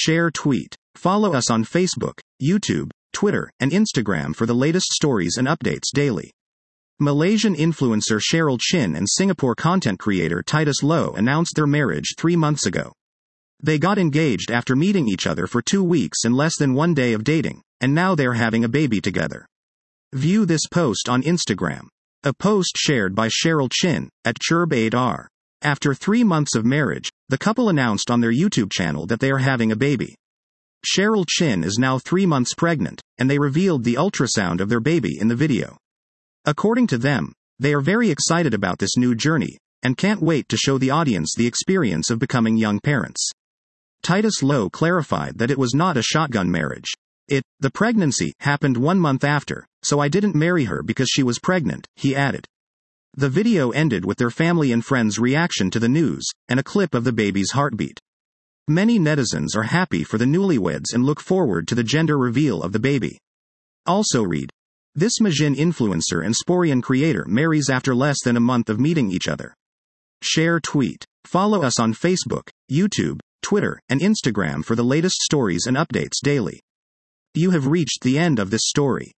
Share tweet. Follow us on Facebook, YouTube, Twitter, and Instagram for the latest stories and updates daily. Malaysian influencer Cheryl Chin and Singapore content creator Titus Low announced their marriage 3 months ago. They got engaged after meeting each other for 2 weeks and less than 1 day of dating, and now they're having a baby together. View this post on Instagram. A post shared by Cheryl Chin, at Churb8R. After 3 months of marriage, the couple announced on their YouTube channel that they are having a baby. Cheryl Chin is now 3 months pregnant, and they revealed the ultrasound of their baby in the video. According to them, they are very excited about this new journey, and can't wait to show the audience the experience of becoming young parents. Titus Low clarified that it was not a shotgun marriage. The pregnancy happened 1 month after, so I didn't marry her because she was pregnant, he added. The video ended with their family and friends' reaction to the news, and a clip of the baby's heartbeat. Many netizens are happy for the newlyweds and look forward to the gender reveal of the baby. Also read, this Malaysian influencer and Sporian creator marries after less than a month of meeting each other. Share tweet. Follow us on Facebook, YouTube, Twitter, and Instagram for the latest stories and updates daily. You have reached the end of this story.